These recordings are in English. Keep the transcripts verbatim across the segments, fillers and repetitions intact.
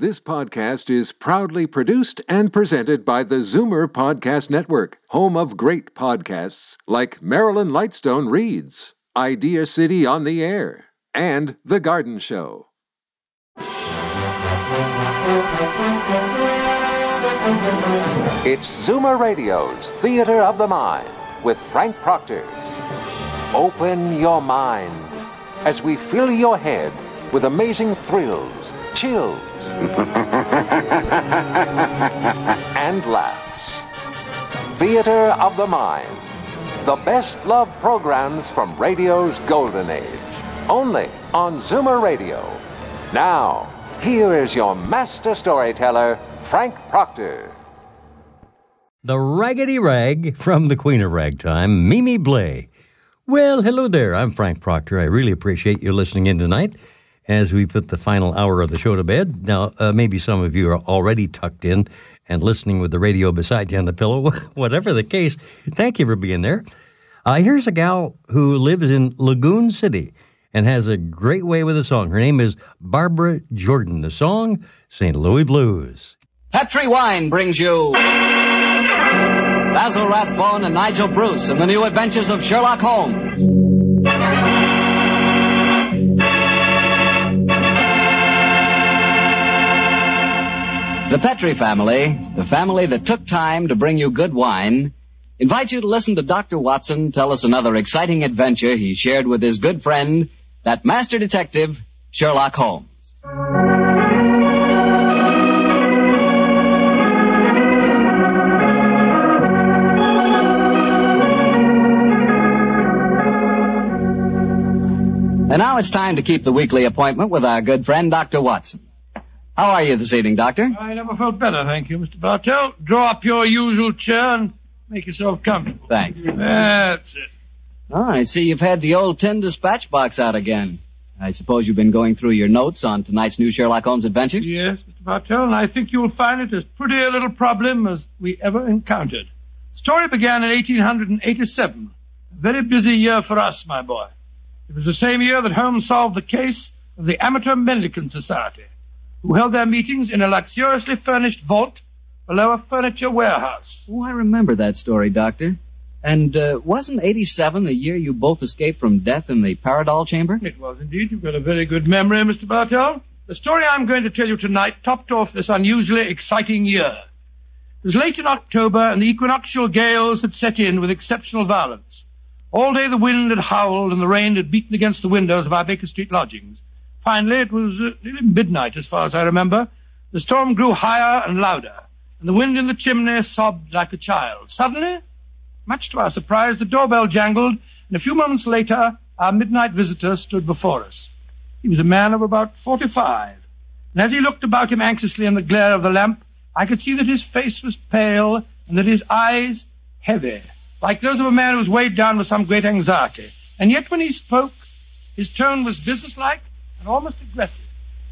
This podcast is proudly produced and presented by the Zoomer Podcast Network, home of great podcasts like Marilyn Lightstone Reads, Idea City on the Air, and The Garden Show. It's Zoomer Radio's Theater of the Mind with Frank Proctor. Open your mind as we fill your head with amazing thrills, chills, and laughs. Theater of the Mind. The best love programs from radio's golden age. Only on Zoomer Radio. Now, here is your master storyteller, Frank Proctor. The Raggedy Rag from the Queen of Ragtime, Mimi Blay. Well, hello there. I'm Frank Proctor. I really appreciate you listening in tonight as we put the final hour of the show to bed. Now, uh, maybe some of you are already tucked in and listening with the radio beside you on the pillow. Whatever the case, thank you for being there. Uh, here's a gal who lives in Lagoon City and has a great way with a song. Her name is Barbara Jordan. The song, Saint Louis Blues. Petri Wine brings you Basil Rathbone and Nigel Bruce in the new adventures of Sherlock Holmes. The Petri family, the family that took time to bring you good wine, invite you to listen to Doctor Watson tell us another exciting adventure he shared with his good friend, that master detective, Sherlock Holmes. And now it's time to keep the weekly appointment with our good friend, Doctor Watson. How are you this evening, Doctor? I never felt better, thank you, Mister Bartell. Draw up your usual chair and make yourself comfortable. Thanks. That's it. Oh, I see you've had the old tin dispatch box out again. I suppose you've been going through your notes on tonight's new Sherlock Holmes adventure? Yes, Mister Bartell, and I think you'll find it as pretty a little problem as we ever encountered. The story began in eighteen eighty-seven. A very busy year for us, my boy. It was the same year that Holmes solved the case of the Amateur Mendicant Society, who held their meetings in a luxuriously furnished vault below a furniture warehouse. Oh, I remember that story, Doctor. And uh, wasn't eighty-seven the year you both escaped from death in the Paradol chamber? It was indeed. You've got a very good memory, Mister Bartell. The story I'm going to tell you tonight topped off this unusually exciting year. It was late in October, and the equinoctial gales had set in with exceptional violence. All day the wind had howled, and the rain had beaten against the windows of our Baker Street lodgings. Finally, it was uh, nearly midnight, as far as I remember. The storm grew higher and louder, and the wind in the chimney sobbed like a child. Suddenly, much to our surprise, the doorbell jangled, and a few moments later, our midnight visitor stood before us. He was a man of about forty-five, and as he looked about him anxiously in the glare of the lamp, I could see that his face was pale and that his eyes heavy, like those of a man who was weighed down with some great anxiety. And yet when he spoke, his tone was businesslike and almost aggressive.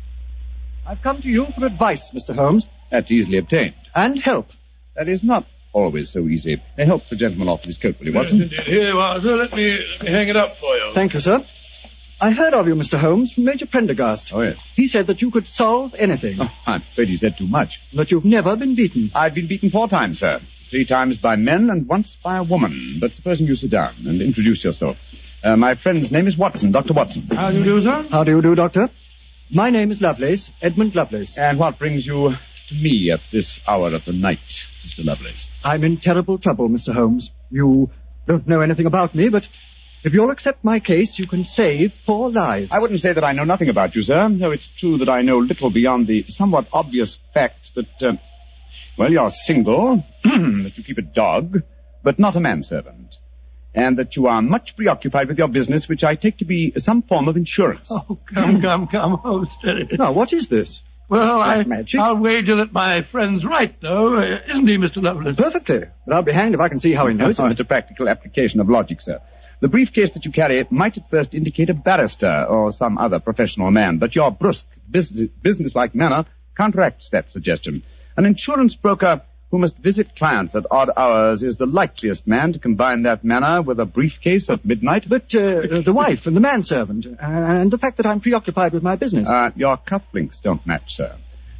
I've come to you for advice, Mister Holmes. That's easily obtained. And help. That is not always so easy. I help the gentleman off with his coat, will you, Watson? Yes, indeed. Here you are, sir. Let me, let me hang it up for you. Thank you, sir. I heard of you, Mister Holmes, from Major Prendergast. Oh, yes. He said that you could solve anything. Oh, I'm afraid he said too much. That you've never been beaten. I've been beaten four times, sir. Three times by men and once by a woman. But supposing you sit down and introduce yourself. Uh, my friend's name is Watson, Doctor Watson. How do you do, sir? How do you do, Doctor? My name is Lovelace, Edmund Lovelace. And what brings you to me at this hour of the night, Mister Lovelace? I'm in terrible trouble, Mister Holmes. You don't know anything about me, but if you'll accept my case, you can save four lives. I wouldn't say that I know nothing about you, sir, though it's true that I know little beyond the somewhat obvious fact that, uh, well, you're single, that you keep a dog, but not a manservant, and that you are much preoccupied with your business, which I take to be some form of insurance. Oh, come, come, come. Oh, steady. Now, what is this? Well, I, magic? I'll wager that my friend's right, though. Uh, isn't he, Mister Lovelace? Perfectly. But I'll be hanged if I can see how he knows Oh, it. it's a practical application of logic, sir. The briefcase that you carry might at first indicate a barrister or some other professional man, but your brusque, business, business-like manner counteracts that suggestion. An insurance broker who must visit clients at odd hours is the likeliest man to combine that manner with a briefcase at midnight. But uh, the wife and the manservant, uh, and the fact that I'm preoccupied with my business. Uh, your cufflinks don't match, sir.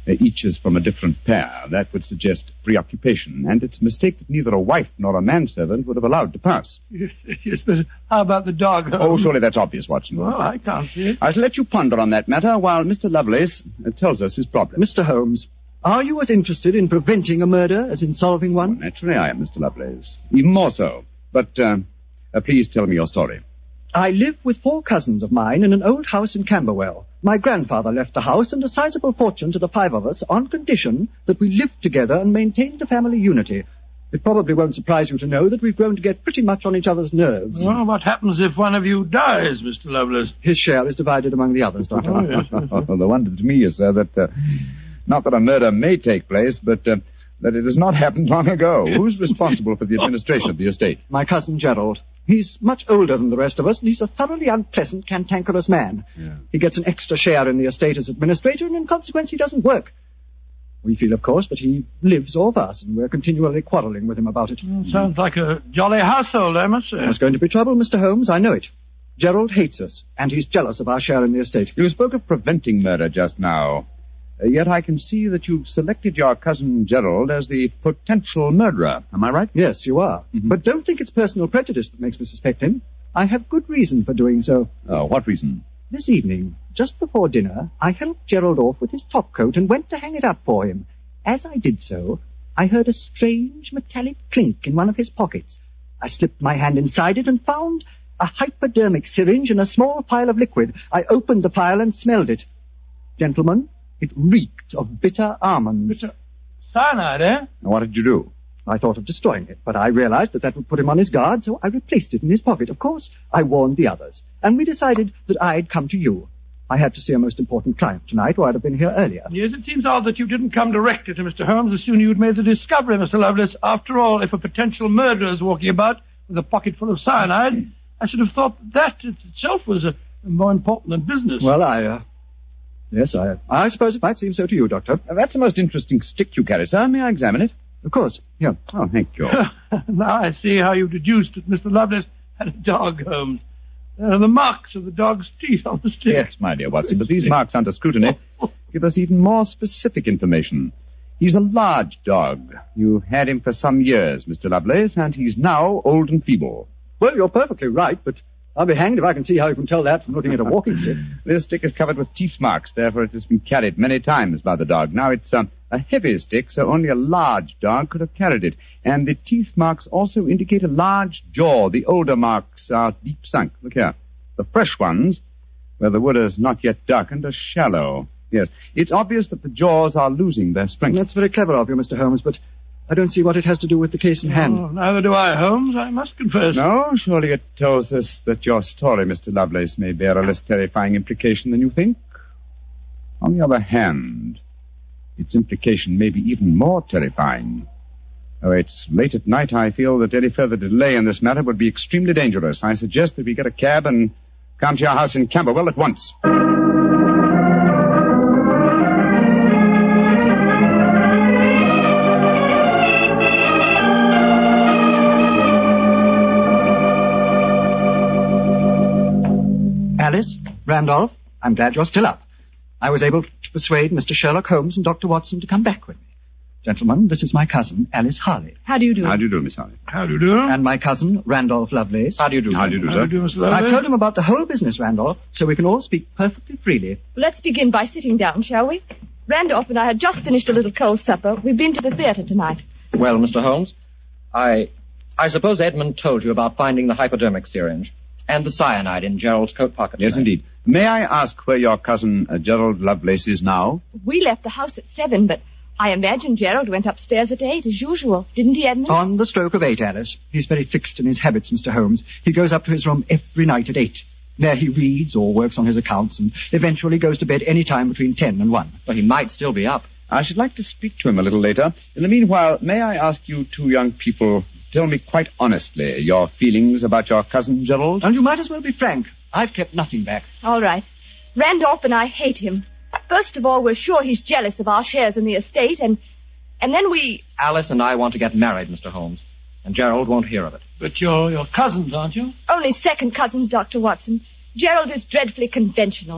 Uh, each is from a different pair. That would suggest preoccupation, and it's a mistake that neither a wife nor a manservant would have allowed to pass. Yes, yes, but how about the dog? Oh, surely that's obvious, Watson. Well, I can't see it. I shall let you ponder on that matter while Mister Lovelace uh, tells us his problem. Mister Holmes, are you as interested in preventing a murder as in solving one? Well, naturally I am, Mister Lovelace. Even more so. But uh, uh, please tell me your story. I live with four cousins of mine in an old house in Camberwell. My grandfather left the house and a sizable fortune to the five of us on condition that we lived together and maintained the family unity. It probably won't surprise you to know that we've grown to get pretty much on each other's nerves. Well, what happens if one of you dies, Mister Lovelace? His share is divided among the others, Doctor. Oh, yes, yes, yes. Well, the wonder to me is, sir, that uh, not that a murder may take place, but uh, that it has not happened long ago. Who's responsible for the administration of the estate? My cousin Gerald. He's much older than the rest of us, and he's a thoroughly unpleasant, cantankerous man. Yeah. He gets an extra share in the estate as administrator, and in consequence he doesn't work. We feel, of course, that he lives off us, and we're continually quarrelling with him about it. Well, sounds like a jolly household, I must say. There's going to be trouble, Mister Holmes, I know it. Gerald hates us, and he's jealous of our share in the estate. You spoke of preventing murder just now. Uh, yet I can see that you've selected your cousin Gerald as the potential murderer. Am I right? Yes, you are. Mm-hmm. But don't think it's personal prejudice that makes me suspect him. I have good reason for doing so. Oh, what reason? This evening, just before dinner, I helped Gerald off with his top coat and went to hang it up for him. As I did so, I heard a strange metallic clink in one of his pockets. I slipped my hand inside it and found a hypodermic syringe and a small phial of liquid. I opened the phial and smelled it. Gentlemen, it reeked of bitter almonds. Bitter cyanide, eh? Now, what did you do? I thought of destroying it, but I realized that that would put him on his guard, so I replaced it in his pocket. Of course, I warned the others, and we decided that I'd come to you. I had to see a most important client tonight, or I'd have been here earlier. Yes, it seems odd that you didn't come directly to Mister Holmes as soon as you'd made the discovery, Mister Lovelace. After all, if a potential murderer is walking about with a pocket full of cyanide, I should have thought that that itself was a, more important than business. Well, I, uh... Yes, I I suppose it might seem so to you, Doctor. Now, that's a most interesting stick you carry, sir. May I examine it? Of course. Here. Oh, thank you. Now I see how you deduced that Mister Lovelace had a dog, Holmes. There are the marks of the dog's teeth on the stick. Yes, my dear Watson, but these marks under scrutiny give us even more specific information. He's a large dog. You had him for some years, Mister Lovelace, and he's now old and feeble. Well, you're perfectly right, but I'll be hanged if I can see how you can tell that from looking at a walking stick. This stick is covered with teeth marks, therefore it has been carried many times by the dog. Now, it's um, a heavy stick, so only a large dog could have carried it. And the teeth marks also indicate a large jaw. The older marks are deep sunk. Look here. The fresh ones, where the wood is not yet darkened, are shallow. Yes, it's obvious that the jaws are losing their strength. That's very clever of you, Mister Holmes, but I don't see what it has to do with the case in hand. Oh, neither do I, Holmes, I must confess. No, surely it tells us that your story, Mister Lovelace, may bear a less terrifying implication than you think. On the other hand, its implication may be even more terrifying. Oh, it's late at night. I feel that any further delay in this matter would be extremely dangerous. I suggest that we get a cab and come to your house in Camberwell at once. Alice, Randolph, I'm glad you're still up. I was able to persuade Mister Sherlock Holmes and Doctor Watson to come back with me. Gentlemen, this is my cousin, Alice Harley. How do you do? How do you do, Miss Harley? How do you do? And my cousin, Randolph Lovelace. How do you do? How do you do, How sir? do you do, Mister I've Lovelace? told him about the whole business, Randolph, so we can all speak perfectly freely. Let's begin by sitting down, shall we? Randolph and I had just finished a little cold supper. We've been to the theatre tonight. Well, Mister Holmes, I I suppose Edmund told you about finding the hypodermic syringe and the cyanide in Gerald's coat pocket. Yes, tonight. indeed. May I ask where your cousin uh, Gerald Lovelace is now? We left the house at seven, but I imagine Gerald went upstairs at eight, as usual. Didn't he, Edmund? On the stroke of eight, Alice. He's very fixed in his habits, Mister Holmes. He goes up to his room every night at eight. There he reads or works on his accounts and eventually goes to bed any time between ten and one. Well, he might still be up. I should like to speak to him a little later. In the meanwhile, may I ask you two young people to tell me quite honestly your feelings about your cousin Gerald? And you might as well be frank. I've kept nothing back. All right. Randolph and I hate him. First of all, we're sure he's jealous of our shares in the estate, and and then we... Alice and I want to get married, Mister Holmes, and Gerald won't hear of it. But you're your cousins, aren't you? Only second cousins, Doctor Watson. Gerald is dreadfully conventional.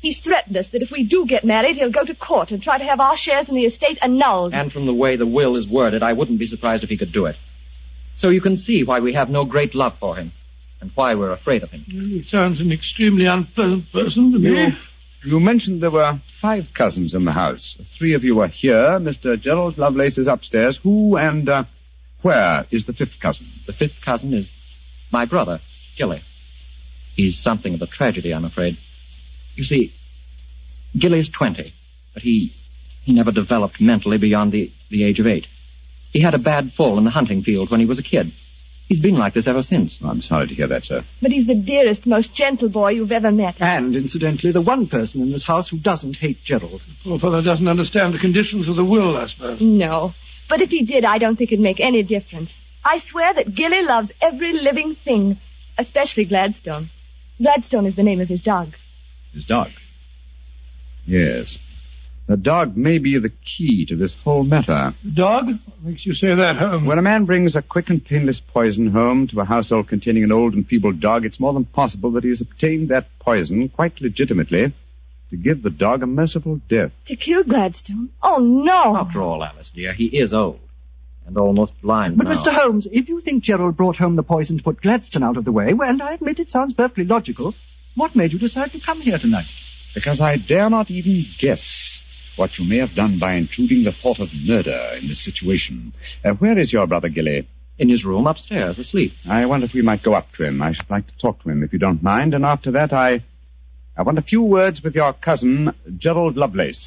He's threatened us that if we do get married, he'll go to court and try to have our shares in the estate annulled. And from the way the will is worded, I wouldn't be surprised if he could do it. So you can see why we have no great love for him, and why we're afraid of him. He sounds an extremely unpleasant person to me. You, you mentioned there were five cousins in the house. Three of you are here. Mister Gerald Lovelace is upstairs. Who and uh, where is the fifth cousin? The fifth cousin is my brother, Gilly. He's something of a tragedy, I'm afraid. You see, Gilly's twenty, but he he never developed mentally beyond the, the age of eight. He had a bad fall in the hunting field when he was a kid. He's been like this ever since. I'm sorry to hear that, sir. But he's the dearest, most gentle boy you've ever met. And, incidentally, the one person in this house who doesn't hate Gerald. Poor fellow doesn't understand the conditions of the will, I suppose. No. But if he did, I don't think it'd make any difference. I swear that Gilly loves every living thing, especially Gladstone. Gladstone is the name of his dog. His dog? Yes. The dog may be the key to this whole matter. The dog? What makes you say that, Holmes? When a man brings a quick and painless poison home to a household containing an old and feeble dog, it's more than possible that he has obtained that poison, quite legitimately, to give the dog a merciful death. To kill Gladstone? Oh, no. After all, Alice, dear, he is old. And almost blind But, now. Mister Holmes, if you think Gerald brought home the poison to put Gladstone out of the way, well, and I admit it sounds perfectly logical, what made you decide to come here tonight? Because I dare not even guess what you may have done by intruding the thought of murder in this situation. Uh, where is your brother Gilly? In his room upstairs, asleep. I wonder if we might go up to him. I should like to talk to him, if you don't mind. And after that, I... I want a few words with your cousin, Gerald Lovelace.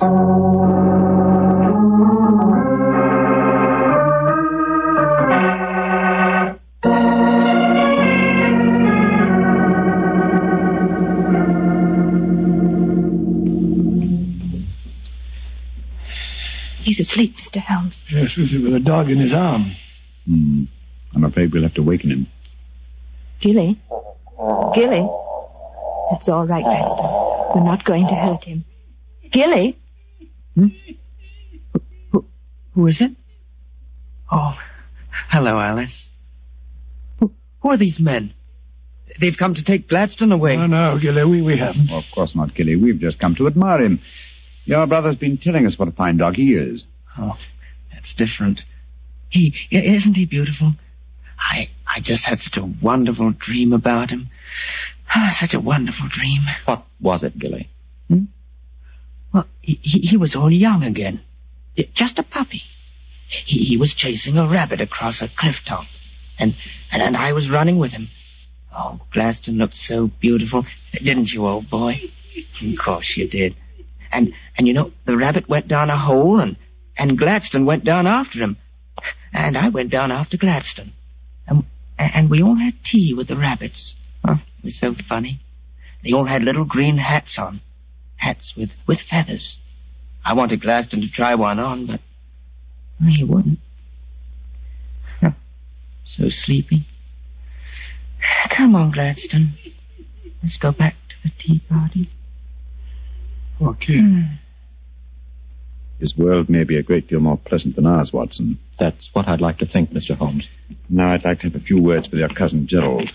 He's asleep, Mister Holmes. Yes, with, with a dog in his arm. Hmm. I'm afraid we'll have to waken him. Gilly? Gilly? That's all right, Gladstone. We're not going to hurt him. Gilly? Hmm? Who, who is it? Oh, hello, Alice. Who, who are these men? They've come to take Gladstone away. Oh, no, Gilly, we, we haven't. Oh, of course not, Gilly. We've just come to admire him. Your brother's been telling us what a fine dog he is. Oh, that's different. He, isn't he beautiful? I, I just had such a wonderful dream about him. Ah, such a wonderful dream. What was it, Gilly? Hmm? Well, he, he, he was all young again. Just a puppy. He, he was chasing a rabbit across a cliff top. And, and, and I was running with him. Oh, Gladstone looked so beautiful. Didn't you, old boy? Of course you did. And, and you know, the rabbit went down a hole, and, and Gladstone went down after him. And I went down after Gladstone. And, and we all had tea with the rabbits. Oh, it was so funny. They all had little green hats on. Hats with, with feathers. I wanted Gladstone to try one on, but he wouldn't. Huh. So sleepy. Come on, Gladstone. Let's go back to the tea party. Okay. Hmm. His world may be a great deal more pleasant than ours, Watson. That's what I'd like to think, Mister Holmes. Now I'd like to have a few words with your cousin Gerald.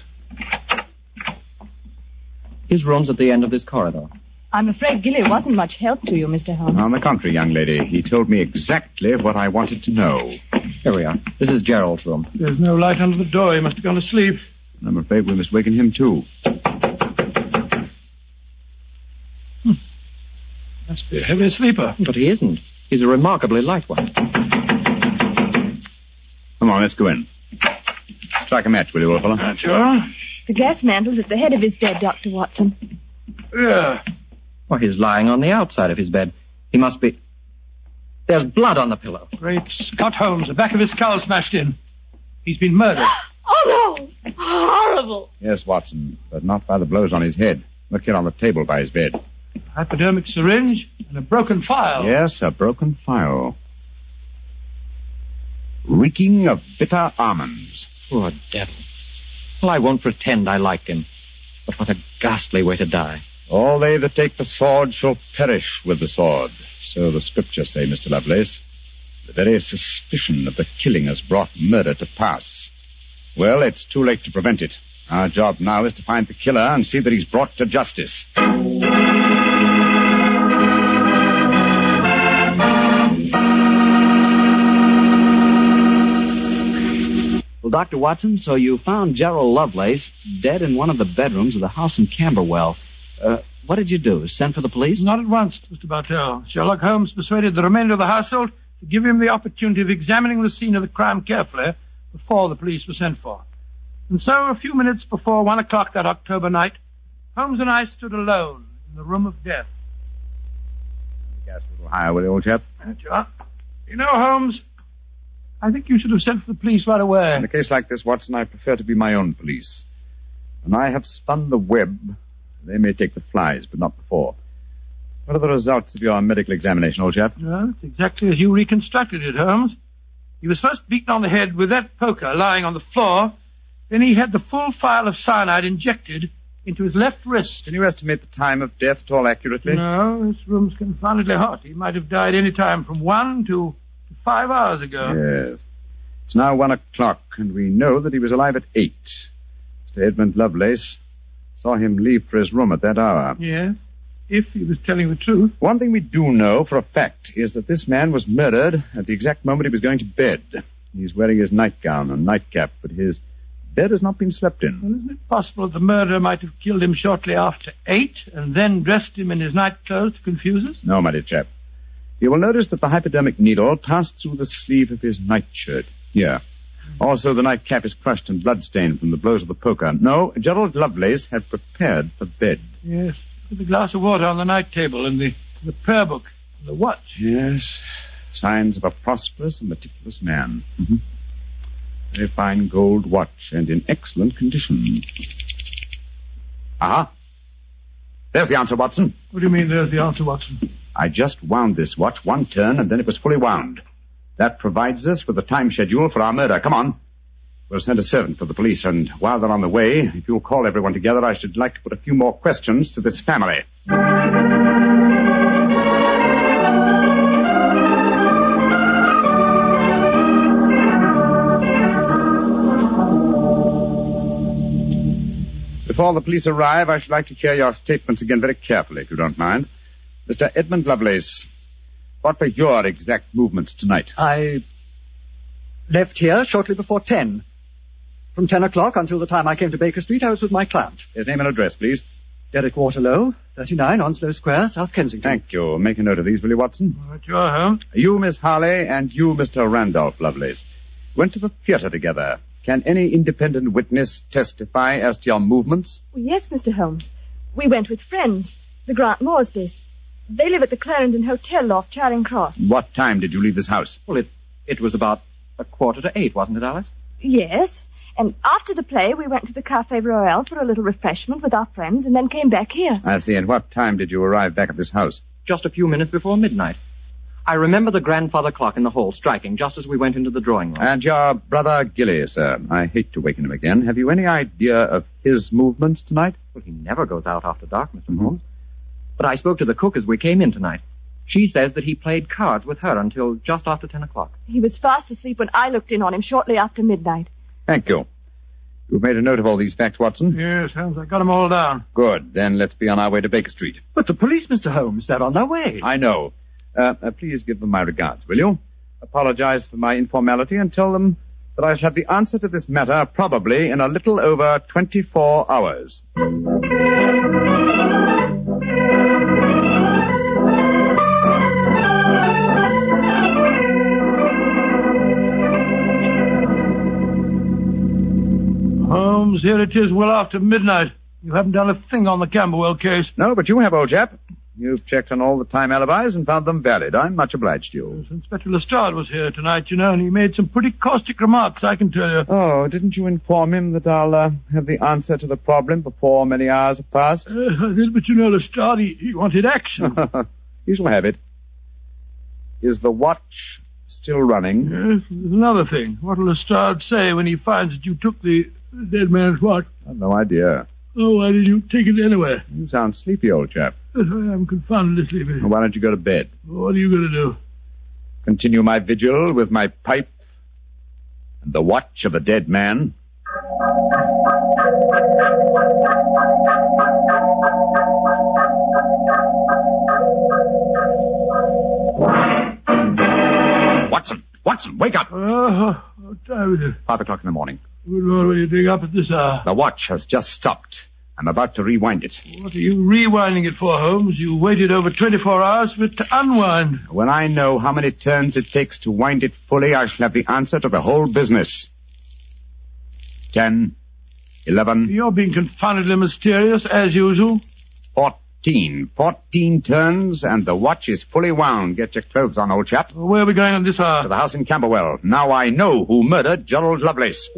His room's at the end of this corridor. I'm afraid Gilly wasn't much help to you, Mister Holmes. On the contrary, young lady, he told me exactly what I wanted to know. Here we are. This is Gerald's room. There's no light under the door. He must have gone to sleep. I'm afraid we must waken him, too. Must be a heavy sleeper. But he isn't. He's a remarkably light one. Come on, let's go in. Strike a match, will you, old fellow? Uh, sure. The gas mantle's at the head of his bed, Doctor Watson. Yeah. Well, he's lying on the outside of his bed. He must be... There's blood on the pillow. Great Scott Holmes. The back of his skull smashed in. He's been murdered. Oh, no! Horrible! Yes, Watson, but not by the blows on his head. Look here on the table by his bed. A hypodermic syringe and a broken file. Yes, a broken file. Reeking of bitter almonds. Poor devil. Well, I won't pretend I like him. But what a ghastly way to die. All they that take the sword shall perish with the sword. So the scriptures say, Mister Lovelace. The very suspicion of the killing has brought murder to pass. Well, it's too late to prevent it. Our job now is to find the killer and see that he's brought to justice. Well, Doctor Watson, so you found Gerald Lovelace dead in one of the bedrooms of the house in Camberwell. Uh, what did you do? Send for the police? Not at once, Mister Bartell. Sherlock Holmes persuaded the remainder of the household to give him the opportunity of examining the scene of the crime carefully before the police were sent for. And so, a few minutes before one o'clock that October night, Holmes and I stood alone in the room of death. The gas a little higher, will you, old chap? There you are. You know, Holmes, I think you should have sent for the police right away. In a case like this, Watson, I prefer to be my own police. When I have spun the web, they may take the flies, but not before. What are the results of your medical examination, old chap? Well, it's exactly as you reconstructed it, Holmes. He was first beaten on the head with that poker lying on the floor. Then he had the full phial of cyanide injected into his left wrist. Can you estimate the time of death at all accurately? No, this room's confoundedly hot. He might have died any time from one to five hours ago. Yes. It's now one o'clock, and we know that he was alive at eight. Mister Edmund Lovelace saw him leave for his room at that hour. Yes, if he was telling the truth. One thing we do know for a fact is that this man was murdered at the exact moment he was going to bed. He's wearing his nightgown and nightcap, but his bed has not been slept in. Well, isn't it possible that the murderer might have killed him shortly after eight and then dressed him in his nightclothes to confuse us? No, my dear chap. You will notice that the hypodermic needle passed through the sleeve of his nightshirt. Here. Also, the nightcap is crushed and bloodstained from the blows of the poker. No, Gerald Lovelace had prepared for bed. Yes, with a glass of water on the night table and the, the prayer book and the watch. Yes, signs of a prosperous and meticulous man. Mm-hmm. Very fine gold watch and in excellent condition. Aha. There's the answer, Watson. What do you mean, there's the answer, Watson? I just wound this watch one turn, and then it was fully wound. That provides us with a time schedule for our murder. Come on. We'll send a servant for the police, and while they're on the way, if you'll call everyone together, I should like to put a few more questions to this family. Before the police arrive, I should like to hear your statements again very carefully, if you don't mind. Mister Edmund Lovelace, what were your exact movements tonight? I left here shortly before ten. From ten o'clock until the time I came to Baker Street, I was with my client. His name and address, please. Derek Waterlow, thirty-nine Onslow Square, South Kensington. Thank you. Make a note of these, will you, Watson? Right, you are, Holmes. You, Miss Harley, and you, Mister Randolph Lovelace, went to the theater together. Can any independent witness testify as to your movements? Well, yes, Mister Holmes. We went with friends, the Grant Moresbys. They live at the Clarendon Hotel off Charing Cross. What time did you leave this house? Well, it, it was about a quarter to eight, wasn't it, Alice? Yes. And after the play, we went to the Café Royal for a little refreshment with our friends and then came back here. I see. And what time did you arrive back at this house? Just a few minutes before midnight. I remember the grandfather clock in the hall striking just as we went into the drawing room. And your brother Gilly, sir. I hate to waken him again. Have you any idea of his movements tonight? Well, he never goes out after dark, Mister Mm-hmm. Holmes. But I spoke to the cook as we came in tonight. She says that he played cards with her until just after ten o'clock. He was fast asleep when I looked in on him shortly after midnight. Thank you. You've made a note of all these facts, Watson? Yes, Holmes, I got them all down. Good. Then let's be on our way to Baker Street. But the police, Mister Holmes, they're on their way. I know. Uh, uh, please give them my regards, will you? Apologize for my informality and tell them that I shall have the answer to this matter probably in a little over twenty-four hours. Holmes, here it is well after midnight. You haven't done a thing on the Camberwell case. No, but you have, old chap. You've checked on all the time alibis and found them valid. I'm much obliged to you. Yes, Inspector Lestrade was here tonight, you know, and he made some pretty caustic remarks, I can tell you. Oh, didn't you inform him that I'll uh, have the answer to the problem before many hours have passed? Uh, I did, but you know, Lestrade, he, he wanted action. You shall have it. Is the watch still running? Yes, there's another thing. What will Lestrade say when he finds that you took the dead man's watch? I've no idea. Oh, why did you take it anyway? You sound sleepy, old chap. Yes, I am confoundedly sleepy. Why don't you go to bed? What are you going to do? Continue my vigil with my pipe and the watch of a dead man. Watson! Watson, wake up! Uh, what time is it? Five o'clock in the morning. Good Lord, what are you doing up at this hour? The watch has just stopped. I'm about to rewind it. What are you rewinding it for, Holmes? You waited over twenty-four hours for it to unwind. When I know how many turns it takes to wind it fully, I shall have the answer to the whole business. Ten, eleven... You're being confoundedly mysterious, as usual. Fourteen. Fourteen turns, and the watch is fully wound. Get your clothes on, old chap. Where are we going on this hour? To the house in Camberwell. Now I know who murdered Gerald Lovelace.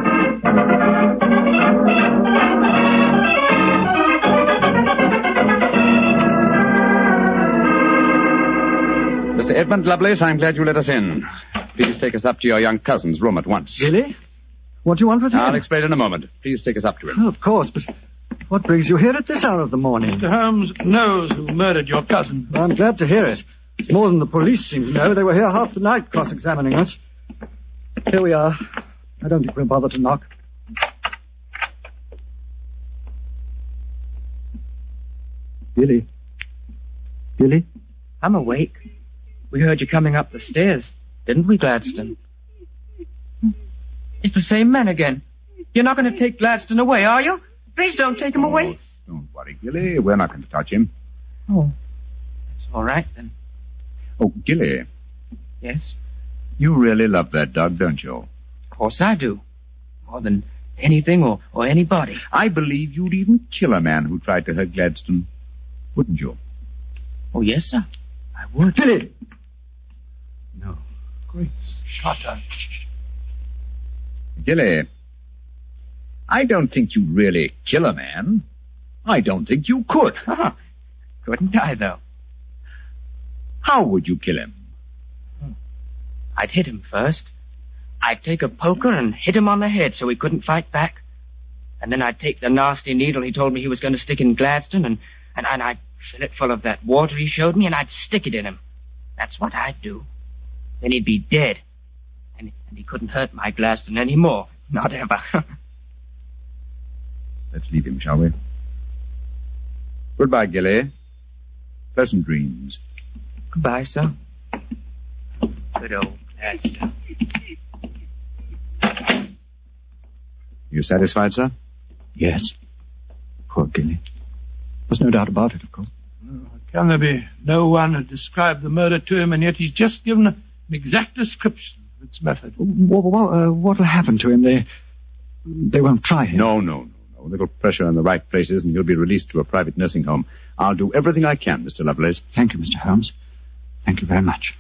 Mister Edmund Lovelace, I'm glad you let us in. Please take us up to your young cousin's room at once. Really? What do you want with him? I'll explain in a moment. Please take us up to him. Oh, of course, but what brings you here at this hour of the morning? Mister Holmes knows who murdered your cousin. Well, I'm glad to hear it. It's more than the police seem to know. They were here half the night cross-examining us. Here we are. I don't think we'll bother to knock. Gilly? Gilly? I'm awake. We heard you coming up the stairs, didn't we, Gladstone? It's the same man again. You're not going to take Gladstone away, are you? Please don't take him away. Oh, don't worry, Gilly. We're not going to touch him. Oh, that's all right, then. Oh, Gilly. Yes? You really love that dog, don't you? Of course I do. More than anything or, or anybody. I believe you'd even kill a man who tried to hurt Gladstone. Wouldn't you? Oh, yes, sir. I would. Gilly! No. Great Scott. Gilly, I don't think you'd really kill a man. I don't think you could. Couldn't I, though? How would you kill him? I'd hit him first. I'd take a poker and hit him on the head so he couldn't fight back. And then I'd take the nasty needle he told me he was going to stick in Gladstone, and, and, and I'd fill it full of that water he showed me, and I'd stick it in him. That's what I'd do. Then he'd be dead. And, and he couldn't hurt my Gladstone anymore. Not ever. Let's leave him, shall we? Goodbye, Gilly. Pleasant dreams. Goodbye, sir. Good old Gladstone. You satisfied, sir? Yes. Poor Gilly. There's no doubt about it, of course. Can there be no one who described the murder to him, and yet he's just given an exact description of its method? What, what, uh, what'll happen to him? They, they won't try him. No, no, no, no. A little pressure in the right places, and he'll be released to a private nursing home. I'll do everything I can, Mister Lovelace. Thank you, Mister Holmes. Thank you very much.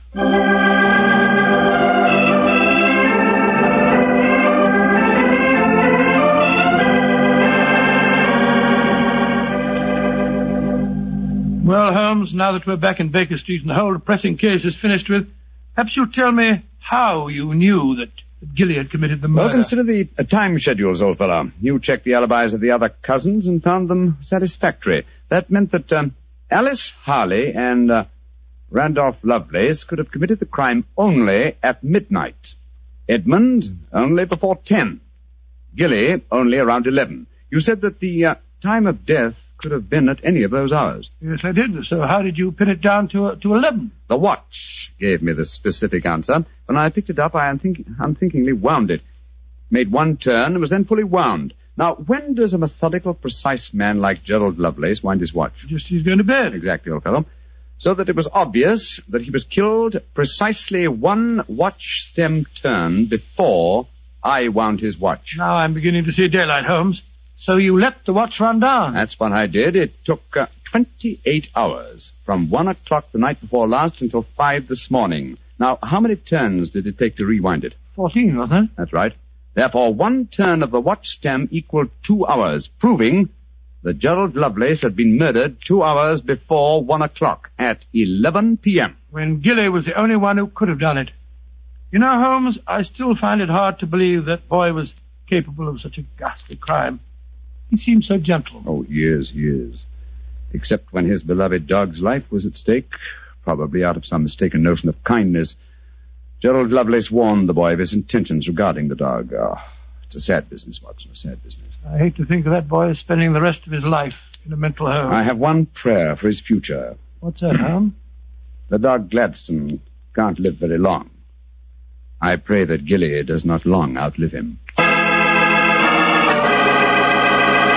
Well, Holmes, now that we're back in Baker Street and the whole depressing case is finished with, perhaps you'll tell me how you knew that, that Gilly had committed the murder. Well, consider the uh, time schedules, old fellow. You checked the alibis of the other cousins and found them satisfactory. That meant that um, Alice Harley and uh, Randolph Lovelace could have committed the crime only at midnight. Edmund, only before ten. Gilly, only around eleven. You said that the uh, time of death could have been at any of those hours. Yes, I did. So how did you pin it down to uh, to eleven? The watch gave me the specific answer. When I picked it up, I unthink- unthinkingly wound it. Made one turn and was then fully wound. Now, when does a methodical, precise man like Gerald Lovelace wind his watch? Just as he's going to bed. Exactly, old fellow. So that it was obvious that he was killed precisely one watch stem turn before I wound his watch. Now I'm beginning to see daylight, Holmes. So you let the watch run down? That's what I did. It took uh, twenty-eight hours, from one o'clock the night before last until five this morning. Now, how many turns did it take to rewind it? Fourteen, wasn't it? That's right. Therefore, one turn of the watch stem equaled two hours, proving that Gerald Lovelace had been murdered two hours before one o'clock at eleven p.m. When Gilly was the only one who could have done it. You know, Holmes, I still find it hard to believe that boy was capable of such a ghastly crime. He seemed so gentle. Oh, years, years. Except when his beloved dog's life was at stake, probably out of some mistaken notion of kindness. Gerald Lovelace warned the boy of his intentions regarding the dog. Oh, it's a sad business, Watson, a sad business. I hate to think of that boy spending the rest of his life in a mental home. I have one prayer for his future. What's that, Holmes? The dog Gladstone can't live very long. I pray that Gilly does not long outlive him.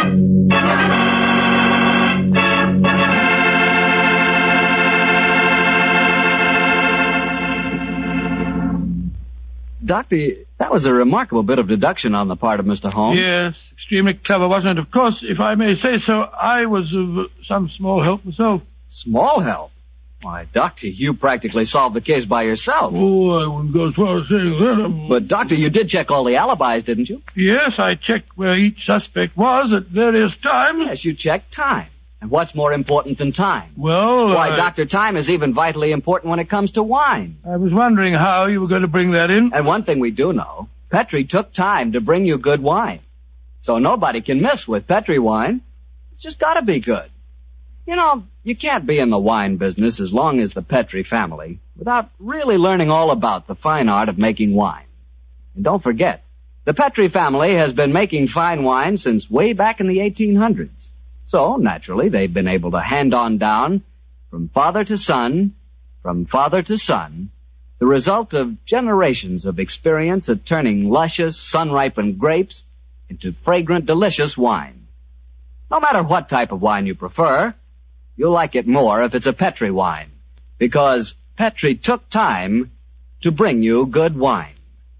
Doctor, that was a remarkable bit of deduction on the part of Mister Holmes. Yes, extremely clever, wasn't it? Of course, if I may say so, I was of uh, some small help myself. Small help? Why, Doctor, you practically solved the case by yourself. Oh, I wouldn't go as far as saying that. But, Doctor, you did check all the alibis, didn't you? Yes, I checked where each suspect was at various times. Yes, you checked time. And what's more important than time? Well, Why, I... Doctor, time is even vitally important when it comes to wine. I was wondering how you were going to bring that in. And one thing we do know, Petri took time to bring you good wine. So nobody can miss with Petri wine. It's just got to be good. You know, you can't be in the wine business as long as the Petri family without really learning all about the fine art of making wine. And don't forget, the Petri family has been making fine wine since way back in the eighteen hundreds. So, naturally, they've been able to hand on down, from father to son, from father to son, the result of generations of experience at turning luscious, sun-ripened grapes into fragrant, delicious wine. No matter what type of wine you prefer, you'll like it more if it's a Petri wine, because Petri took time to bring you good wine.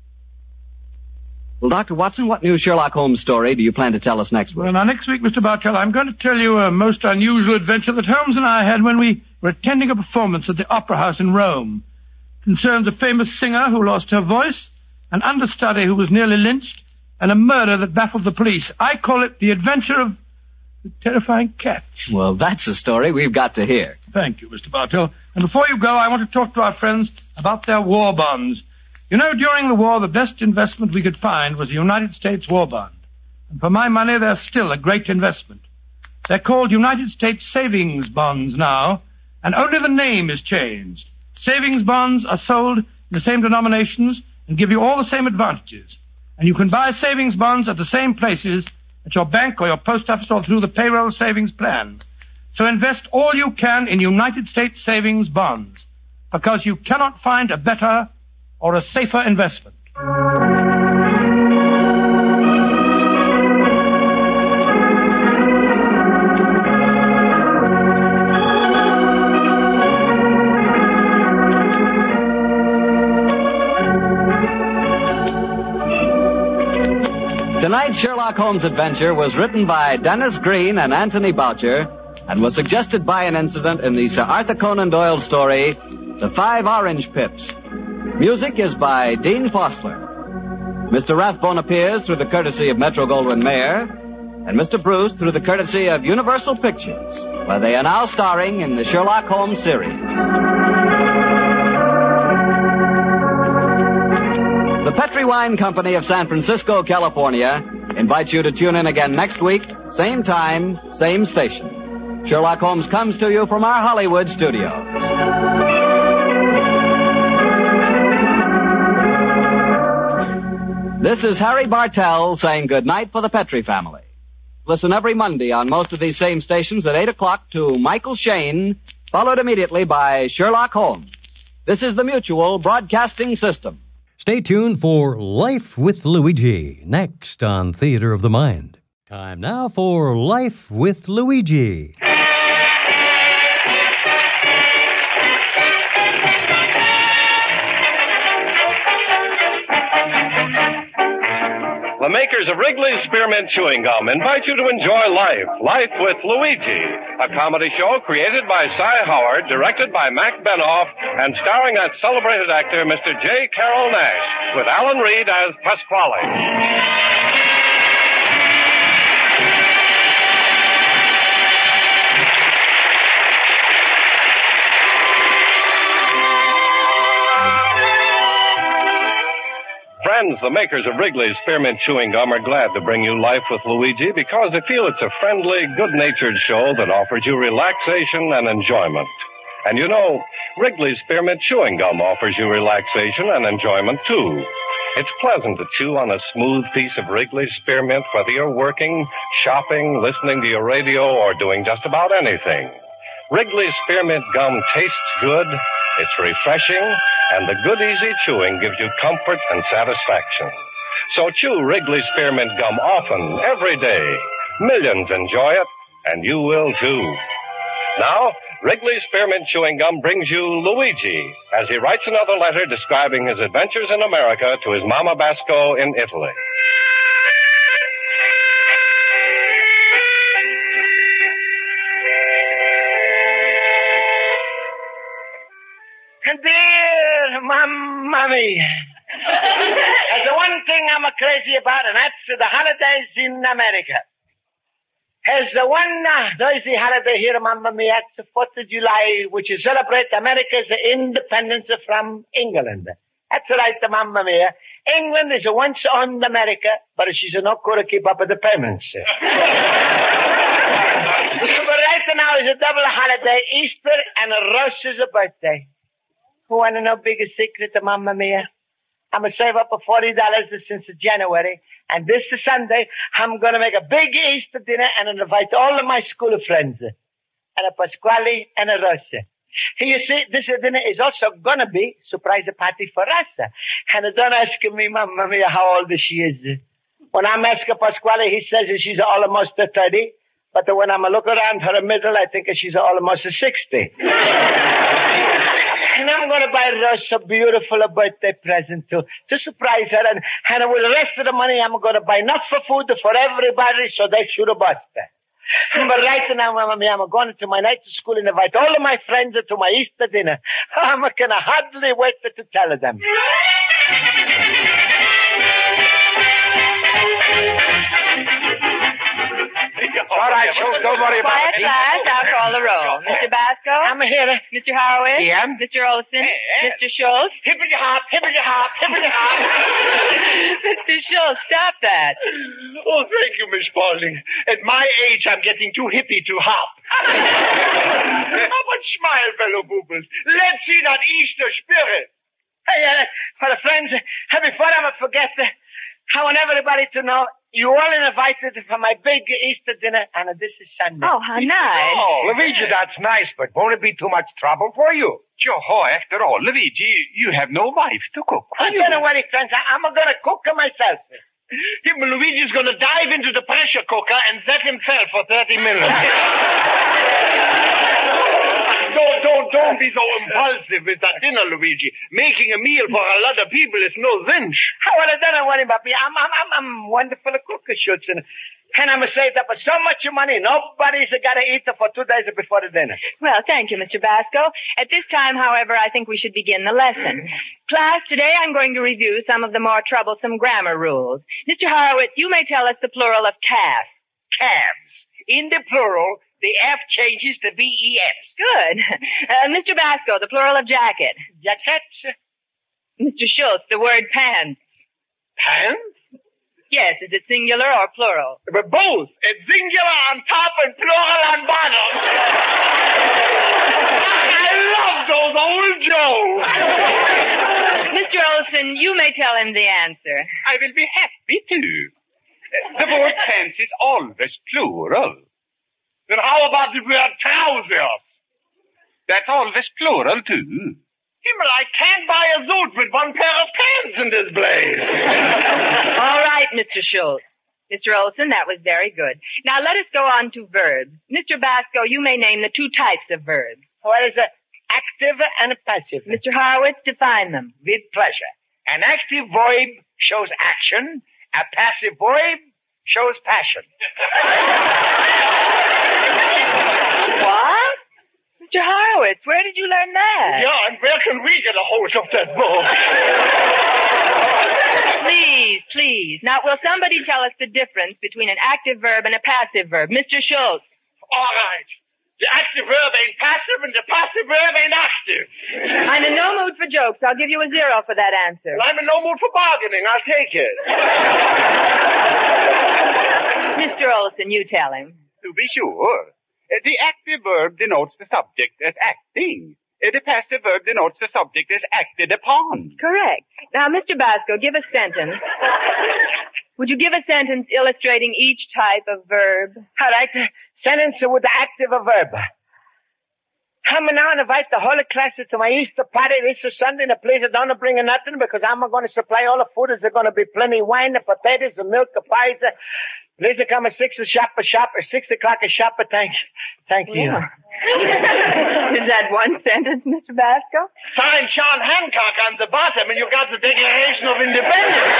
Well, Doctor Watson, what new Sherlock Holmes story do you plan to tell us next week? Well, now, next week, Mister Bartell, I'm going to tell you a most unusual adventure that Holmes and I had when we were attending a performance at the Opera House in Rome. It concerns a famous singer who lost her voice, an understudy who was nearly lynched, and a murder that baffled the police. I call it The Adventure of the Terrifying Cat. Well, that's a story we've got to hear. Thank you, Mister Bartell. And before you go, I want to talk to our friends about their war bonds. You know, during the war, the best investment we could find was the United States war bond. And for my money, they're still a great investment. They're called United States savings bonds now, and only the name is changed. Savings bonds are sold in the same denominations and give you all the same advantages. And you can buy savings bonds at the same places at your bank or your post office or through the payroll savings plan. So invest all you can in United States savings bonds, because you cannot find a better or a safer investment. Tonight's Sherlock Holmes adventure was written by Dennis Green and Anthony Boucher and was suggested by an incident in the Sir Arthur Conan Doyle story, The Five Orange Pips. Music is by Dean Fossler. Mister Rathbone appears through the courtesy of Metro-Goldwyn-Mayer, and Mister Bruce through the courtesy of Universal Pictures, where they are now starring in the Sherlock Holmes series. The Petri Wine Company of San Francisco, California, invites you to tune in again next week, same time, same station. Sherlock Holmes comes to you from our Hollywood studios. This is Harry Bartell saying good night for the Petri family. Listen every Monday on most of these same stations at eight o'clock to Michael Shayne, followed immediately by Sherlock Holmes. This is the Mutual Broadcasting System. Stay tuned for Life with Luigi, next on Theater of the Mind. Time now for Life with Luigi. The makers of Wrigley's Spearmint Chewing Gum invite you to enjoy Life, Life with Luigi, a comedy show created by Cy Howard, directed by Mac Benoff, and starring that celebrated actor, Mister J. Carroll Nash, with Alan Reed as Pasquale. Friends, the makers of Wrigley's Spearmint Chewing Gum are glad to bring you Life with Luigi because they feel it's a friendly, good-natured show that offers you relaxation and enjoyment. And you know, Wrigley's Spearmint Chewing Gum offers you relaxation and enjoyment, too. It's pleasant to chew on a smooth piece of Wrigley's Spearmint, whether you're working, shopping, listening to your radio, or doing just about anything. Wrigley's Spearmint Gum tastes good, it's refreshing, and the good, easy chewing gives you comfort and satisfaction. So chew Wrigley's Spearmint Gum often, every day. Millions enjoy it, and you will too. Now, Wrigley's Spearmint Chewing Gum brings you Luigi as he writes another letter describing his adventures in America to his Mama Basco in Italy. Dear Mammy, there's the one thing I'm a crazy about, and that's the holidays in America. There's the one uh, noisy holiday here, Mamma Mia, it's the fourth of July, which is celebrate America's independence from England. That's right, Mamma Mia. England is once on America, but she's not going to keep up with the payments. But right now is a double holiday, Easter and Rose's birthday. Who want to know biggest secret, Mamma Mia? I'm going to save up for forty dollars since January, and this Sunday, I'm going to make a big Easter dinner and invite all of my school friends, and a Pasquale and a Rosa. You see, this dinner is also going to be a surprise party for us. And don't ask me, Mamma Mia, how old she is. When I'm asking Pasquale, he says she's almost thirty, but when I'm looking around her middle, I think she's almost sixty. And I'm going to buy Rose a beautiful birthday present to, to surprise her. And, and with the rest of the money, I'm going to buy enough for food for everybody so they should bust. But right now, Mamma Mia, I'm going to my night school and invite all of my friends to my Easter dinner. I'm going to hardly wait to tell them. All right, so don't worry about Quiet, it. lads. I'll call the roll. Mister Basco? I'm here. Mister Horowitz? Yeah? Mister Olson? Yeah. Mister Schultz? Hippity hop, hippity hop, hippity hop. Mister Schultz, stop that. Oh, thank you, Miss Spaulding. At my age, I'm getting too hippie to hop. How much smile, fellow boopers. Let's see that Easter spirit. Hey, uh, for the friends, uh, before I forget, uh, I want everybody to know you all invited for my big Easter dinner, and uh, this is Sunday. Oh, how nice. Oh, Luigi, that's nice, but won't it be too much trouble for you? Joe, after all, Luigi, you have no wife to cook. Oh, don't worry, friends. I- I'm going to cook myself. Him, Luigi's going to dive into the pressure cooker and set himself for thirty minutes. don't, don't, don't be so impulsive with that dinner, Luigi. Making a meal for a lot of people is no cinch. Oh, well, don't worry about me. I'm, I'm, I'm, I'm wonderful cook, Schultz. And, and I'm saved up so much money, nobody's got to eat for two days before the dinner. Well, thank you, Mister Basco. At this time, however, I think we should begin the lesson. Class, today I'm going to review some of the more troublesome grammar rules. Mister Horowitz, you may tell us the plural of calf. Calves. In the plural, the F changes to V E S. Good. Uh, Mister Basco, the plural of jacket. Jackets. Mister Schultz, the word pants. Pants? Yes, is it singular or plural? But both. It's singular on top and plural on bottom. I love those old jokes. Mister Olson, you may tell him the answer. I will be happy to. The word pants is always plural. Then how about the word trousers? That's always plural, too. Himmel, I can't buy a suit with one pair of pants in this place. All right, Mister Schultz. Mister Olson, that was very good. Now let us go on to verbs. Mister Basco, you may name the two types of verbs. What is it? Active and passive. Mister Horowitz, define them. With pleasure. An active verb shows action. A passive verb shows passion. What? Mister Horowitz, where did you learn that? Yeah, and where can we get a hold of that book? Please, please. Now, will somebody tell us the difference between an active verb and a passive verb? Mister Schultz. All right. The active verb ain't passive and the passive verb ain't active. I'm in no mood for jokes. I'll give you a zero for that answer. Well, I'm in no mood for bargaining. I'll take it. Mister Olson, you tell him. To be sure. The active verb denotes the subject as acting. The passive verb denotes the subject as acted upon. Correct. Now, Mister Basco, give a sentence. Would you give a sentence illustrating each type of verb? All right. Sentence with the active verb. I'm now invite the whole class to my Easter party this Sunday, and please don't bring nothing because I'm going to supply all the food. There's going to be plenty of wine, the potatoes, the milk, the pies. Please come at six a shop a shop or six o'clock a shop a thank thank you. Yeah. Is that one sentence, Mister Basco? Signed Sean Hancock on the bottom, and you got the Declaration of Independence.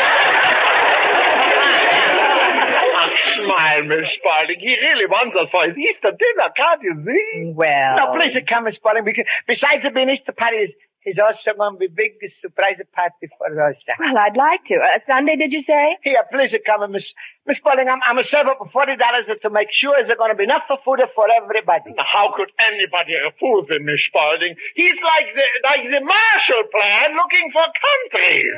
Oh, smile, Miss Spaulding. He really wants us for his Easter dinner, can't you see? Well... Now, please come, Miss Spaulding, because besides it being Easter party, he's also going to be big surprise party for us. Well, I'd like to. Uh, Sunday, did you say? Here, please come, Miss Miss Spaulding. I'm, I'm a serve up for forty dollars to make sure there's going to be enough for food for everybody. Now, how could anybody fool him, Miss Spaulding? He's like the like the Marshall Plan looking for countries.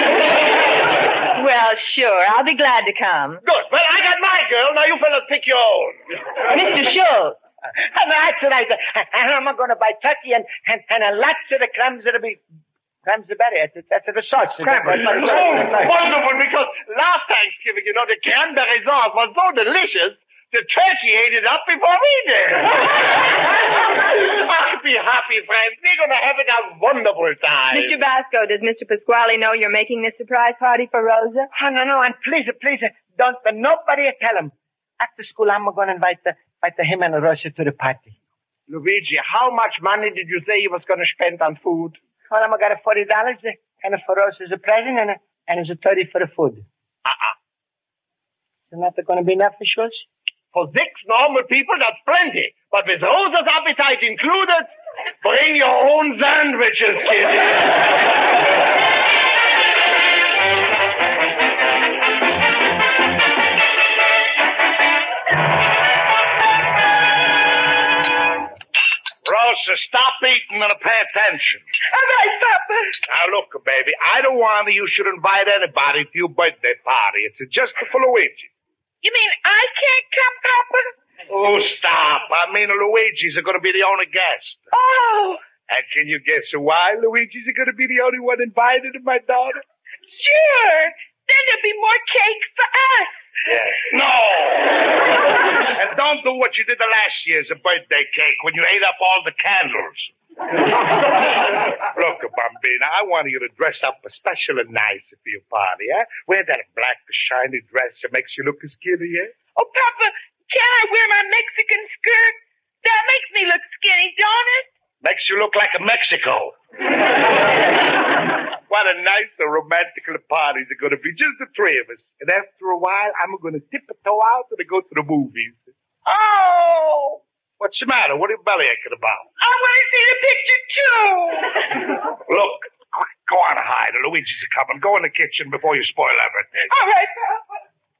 Well, sure. I'll be glad to come. Good. Well, I got my girl. Now you fellas pick your own. Mister Schultz. And that's right. And I'm going to buy turkey and, and, and a lots of the crumbs that'll be... Crumbs the berry. That's, that's the sauce. Cranberry. Oh, wonderful, because last Thanksgiving, you know, the cranberry sauce was so delicious, the turkey ate it up before we did. I'll be happy, friends. We're going to have a wonderful time. Mister Basco, does Mister Pasquale know you're making this surprise party for Rosa? Oh, no, no, and please, please, don't let nobody tell him. After school, I'm going to invite the... Invite him and Rosa to the party. Luigi, how much money did you say you was going to spend on food? Well, I'm going to get forty dollars, and for Rosa as a present, and a, and as a thirty for the food. Uh-uh. Isn't that going to be enough for Schultz? For six normal people, that's plenty. But with Rosa's appetite included, bring your own sandwiches, kid. Rosa, stop eating and pay attention. All right, Papa. Now, look, baby, I don't want you should invite anybody to your birthday party. It's just for Luigi. You mean I can't come, Papa? Oh, stop. I mean, Luigi's going to be the only guest. Oh. And can you guess why Luigi's going to be the only one invited, my daughter? Sure. Then there'll be more cake for us. Yes. No! And don't do what you did the last year's birthday cake when you ate up all the candles. Look, Bambina, I want you to dress up especially nice for your party, eh? Wear that black, shiny dress that makes you look as skinny, eh? Oh, Papa, can't I wear my Mexican skirt? That makes me look skinny, don't it? Makes you look like a Mexico. What a nice and romantic parties are going to be, just the three of us. And after a while, I'm going to tiptoe out and go to the movies. Oh! What's the matter? What are you bellyaching about? I want to see the picture, too. Look, go on and hide. Luigi's coming. Go in the kitchen before you spoil everything. All right, Papa.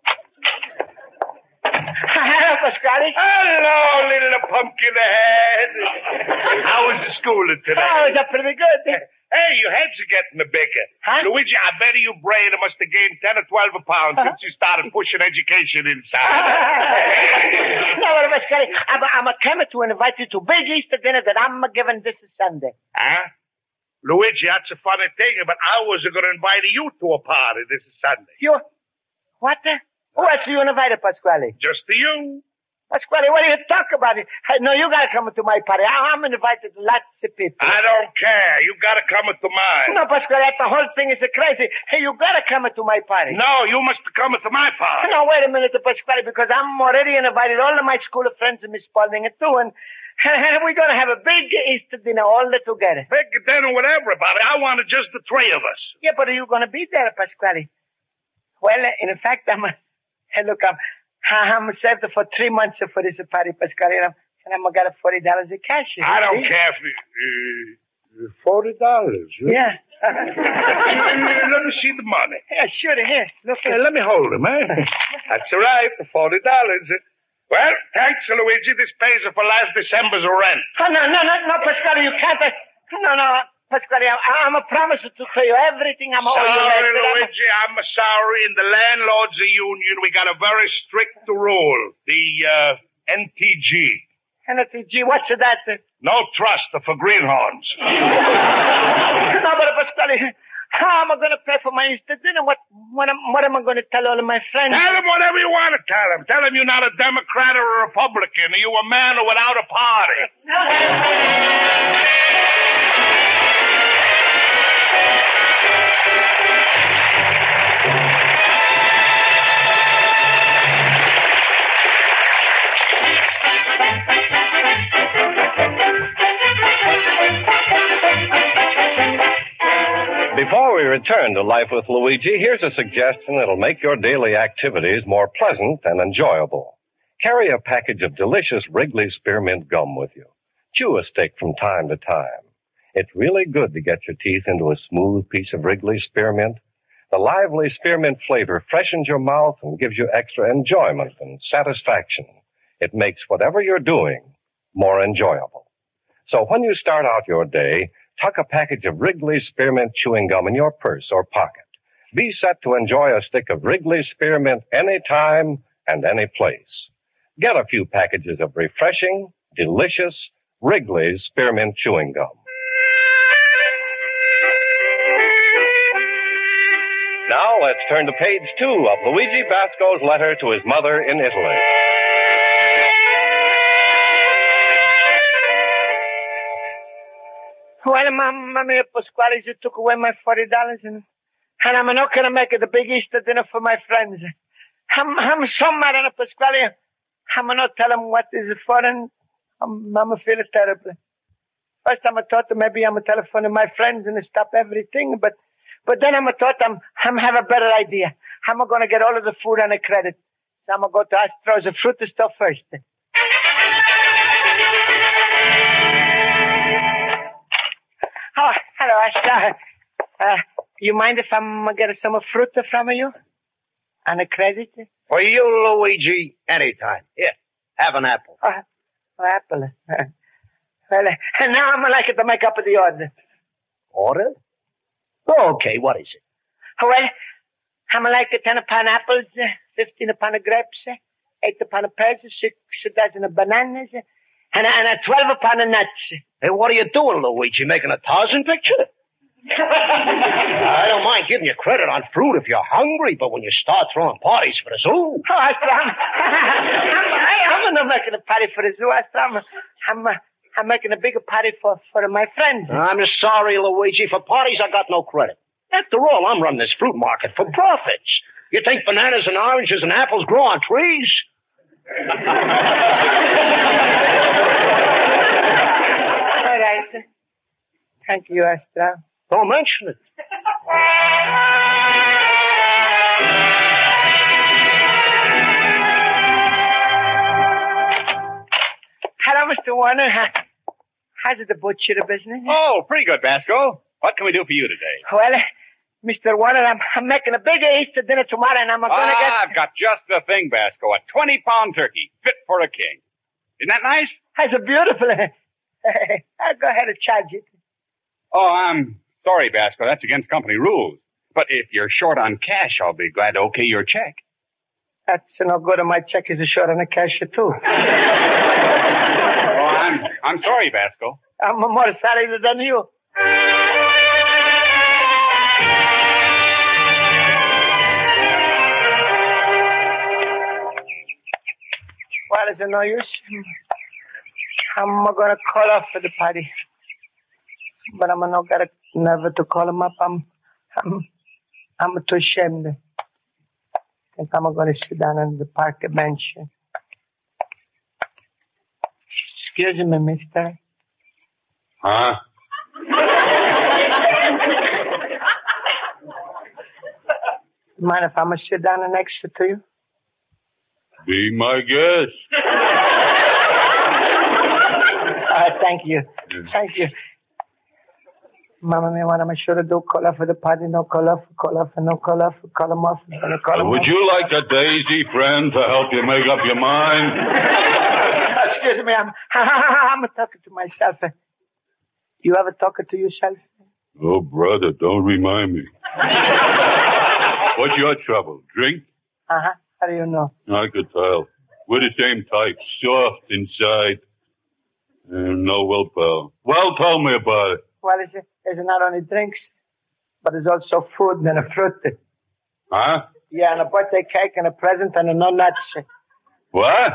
Hello, Pasquale. Hello, little pumpkin head. How was the schooling today? Oh, it was pretty good. Hey, your heads are getting bigger. Huh? Luigi, I bet your brain must have gained ten or twelve pounds uh-huh. since you started pushing education inside. No, well, Pasquale, I'm, I'm a coming to invite you to big Easter dinner that I'm giving this Sunday. Huh? Luigi, that's a funny thing, but I was going to invite you to a party this Sunday. You? What the? Who else are you invited, Pasquale? Just to you. Pasquale, what do you talk about? Hey, no, you gotta come to my party. I, I'm invited lots of people. I don't care. You gotta come to mine. No, Pasquale, the whole thing is crazy. Hey, you gotta come to my party. No, you must come to my party. No, wait a minute, Pasquale, because I'm already invited all of my school friends and Miss Spaulding too, and, and we're gonna have a big Easter dinner all together. Big dinner with everybody. I wanted just the three of us. Yeah, but are you gonna be there, Pasquale? Well, in fact, I'm... Hey, look, I'm... I'm saved for three months for this party, Pasquale, and I'm, and I'm gonna get forty dollars in cash. I don't see? care if you, uh, forty dollars. Huh? Yeah. Let me see the money. Yeah, sure. Here, look. Hey, let me hold him, eh? That's all right, the forty dollars. Well, thanks, Luigi. This pays for last December's rent. Oh, no, no, no, no, Pasquale, you can't. Uh, no, no, Pasquale, I'm, I'm a promise to pay you everything I'm sorry, owing you. Sorry, Luigi, I'm sorry. In the landlords union, we got a very strict rule. The, uh, N T G. N T G, what's that? No trust for greenhorns. No, but Pasquale, how am I going to pay for my Easter dinner? What, what, am, what am I going to tell all of my friends? Tell them whatever you want to tell them. Tell them you're not a Democrat or a Republican. Are you a man or without a party? Before we return to Life with Luigi, here's a suggestion that'll make your daily activities more pleasant and enjoyable. Carry a package of delicious Wrigley's Spearmint Gum with you. Chew a stick from time to time. It's really good to get your teeth into a smooth piece of Wrigley's Spearmint. The lively spearmint flavor freshens your mouth and gives you extra enjoyment and satisfaction. It makes whatever you're doing more enjoyable. So when you start out your day, tuck a package of Wrigley's Spearmint chewing gum in your purse or pocket. Be set to enjoy a stick of Wrigley's Spearmint anytime and any place. Get a few packages of refreshing, delicious Wrigley's Spearmint chewing gum. Now let's turn to page two of Luigi Basco's letter to his mother in Italy. Well, Mamma Mia, Pasquale, you took away my forty dollars, and, and I'm not going to make it a big Easter dinner for my friends. I'm, I'm so mad at Pasquale. I'm not tell them what is for, and I'm, I'm feeling terrible. First, I'm thought that maybe I'm telephoning my friends and stop everything, but but then I'm thought I'm I'm have a better idea. I'm going to get all of the food on a credit. So I'm going to go to Astro's the fruit store first. Oh, hello, Astra. Uh, you mind if I'm going to get some fruit from you? On a credit? For you, Luigi, anytime. Here, have an apple. Oh, oh apple. Uh, well, uh, now I'm like to make up the order. Order? Oh, okay, what is it? Oh, well, I'm like a ten upon apples, uh, fifteen upon grapes, uh, eight upon pears, six a dozen of bananas, uh, and, and a twelve upon the nuts. Hey, what are you doing, Luigi? Making a Tarzan picture? I don't mind giving you credit on fruit if you're hungry, but when you start throwing parties for the zoo... Oh, Astra, I'm, I'm, I'm not making a party for the zoo, Astra. I'm, I'm, uh, I'm making a bigger party for, for my friends. I'm sorry, Luigi. For parties, I got no credit. After all, I'm running this fruit market for profits. You think bananas and oranges and apples grow on trees? All right. Thank you, Astra. Don't mention it. Hello, Mister Warner. How's the butcher business? Oh, pretty good, Basco. What can we do for you today? Well, uh, Mister Warner, I'm, I'm making a big Easter dinner tomorrow, and I'm going to ah, get... I've got just the thing, Basco. A twenty-pound turkey, fit for a king. Isn't that nice? That's a beautiful... I'll go ahead and charge it. Oh, I'm sorry, Basco. That's against company rules. But if you're short on cash, I'll be glad to okay your check. That's no good. My check is short on the cash, too. Oh, I'm, I'm sorry, Basco. I'm more sorry than you. Well, it's no use. I'm going to call off for the party. But I'm not got never to call him up. I'm, I'm, I'm too ashamed. I think I'm going to sit down on the park bench. Excuse me, mister. Huh? Mind if I'm going to sit down next to you? Be my guest. Uh, thank you. Thank you. Mama, me what am I sure to do? Call off for the party, no call off, call off, no call off, call him off, call him Would off. you like a daisy friend to help you make up your mind? Excuse me, I'm, I'm talking to myself. You ever talking to yourself? Oh, brother, don't remind me. What's your trouble? Drink? Uh-huh. How do you know? I could tell. We're the same type. Soft inside. And no willpower. Well, tell me about it. Well, it's, it's not only drinks, but it's also food and a fruit. Huh? Yeah, and a birthday cake and a present and a no nuts. What?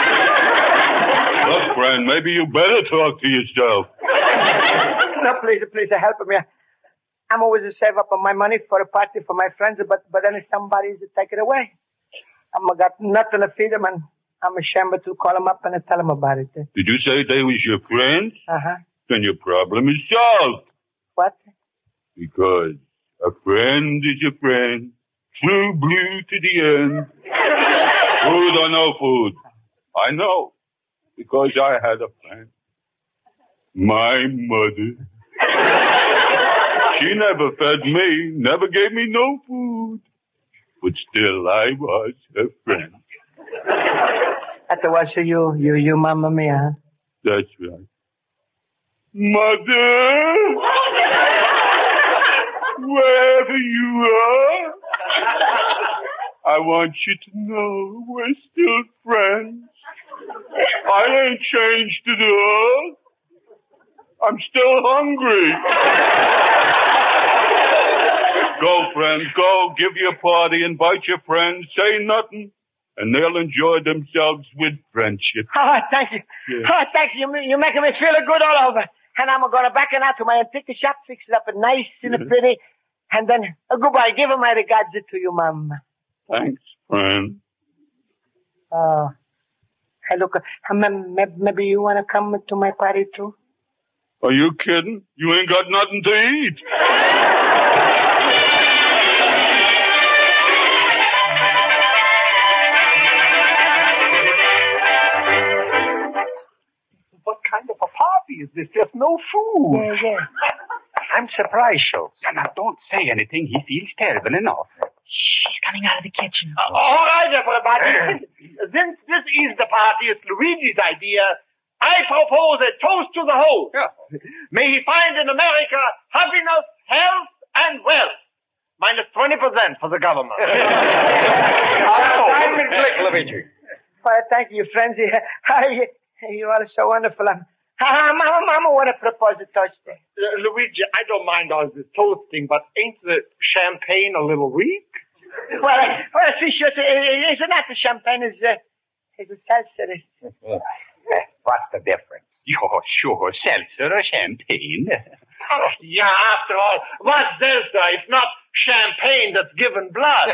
Look, friend, maybe you better talk to yourself. No, please, please, help me. I'm always to save up on my money for a party for my friends, but, but then somebody's to take it away. I'm got nothing to feed them, and I'm ashamed to call them up and tell them about it. Did you say they was your friends? Uh-huh. Then your problem is solved. What? Because A friend is a friend. True blue to the end. Food or no food? I know. Because I had a friend. My mother. She never fed me, never gave me no food. But still I was her friend. That was you, you, you, Mamma Mia. That's right. Mother! Wherever you are, I want you to know we're still friends. I ain't changed at all. I'm still hungry. Go, friend, go. Give your party, invite your friends, say nothing, and they'll enjoy themselves with friendship. Oh, thank you. Yeah. Oh, thank you. You're making me feel good all over. And I'm going to back it out to my antique shop, fix it up and nice and Yeah. pretty. And then, uh, goodbye. Give my regards to you, Mom. Thanks, friend. Oh. Hey, look, uh, m- m- maybe you want to come to my party, too? Are you kidding? You ain't got nothing to eat. What kind of a party is this? There's no food. Yeah, yeah. I'm surprised, Schultz. Now, don't say anything. He feels terrible enough. She's coming out of the kitchen. Uh, all right, everybody. Since this is the party, it's Luigi's idea. I propose a toast to the host. May he find in America happiness, health, and wealth. Minus twenty percent for the government. Diamond click, Luigi. Well, thank you, friends. Hi, you are so wonderful. I'm, uh, Mama, Mama, want to propose a toast. Uh, Luigi, I don't mind all this toasting, but ain't the champagne a little weak? Well, uh, well, see, sure, it's not the champagne, it's, uh, it's a seltzer. What's the difference? Oh, sure, seltzer or champagne. Oh, yeah, after all, what's seltzer if not champagne that's given blood?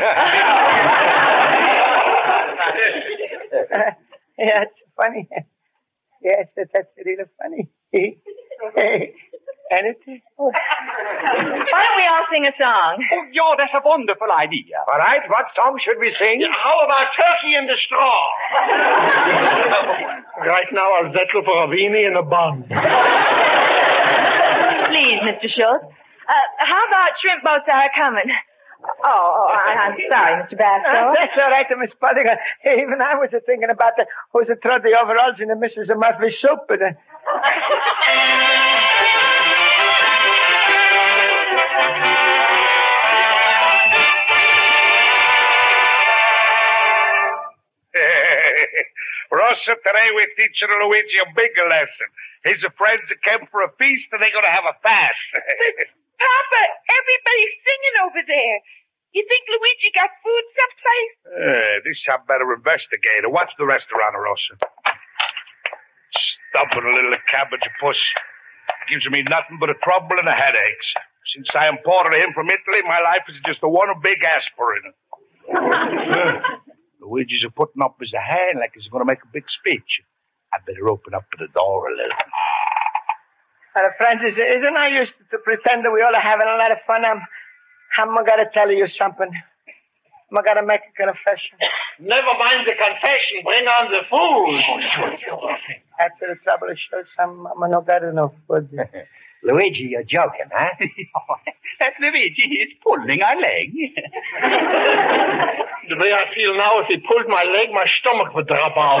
uh, yeah, it's funny. Yes, that, that's really funny. Anything? Why don't we all sing a song? Oh, yeah, that's a wonderful idea. All right, what song should we sing? Yeah, how about Turkey in the Straw? Right now, I'll settle for a weenie and a bun. Please, Mister Schultz. Uh, how about shrimp boats are coming? Oh, oh I, I'm sorry, Mister Basco. Uh, that's all right, Miss Pudding. Even I was thinking about the who's to throw the overalls in the Missus Murphy soup. But, uh... Rosa, today we're teaching Luigi a big lesson. His friends came for a feast and they're going to have a fast. Papa, everybody's singing over there. You think Luigi got food someplace? Uh, this I better investigate. Watch the restaurant, Rosa. Stuffing a little cabbage puss. Gives me nothing but a trouble and a headaches. Since I imported him from Italy, my life is just a one big aspirin. Luigi's putting up his hand like he's going to make a big speech. I better open up the door a little. Well, Francis, isn't I used to pretend that we all are having a lot of fun? I'm, I'm going to tell you something. I'm going to make a confession. Never mind the confession. Bring on the food. That's the trouble. Shows I'm, I'm not got enough food. Luigi, you're joking, huh? That's Luigi. He's pulling our leg. The way I feel now, if he pulled my leg, my stomach would drop out.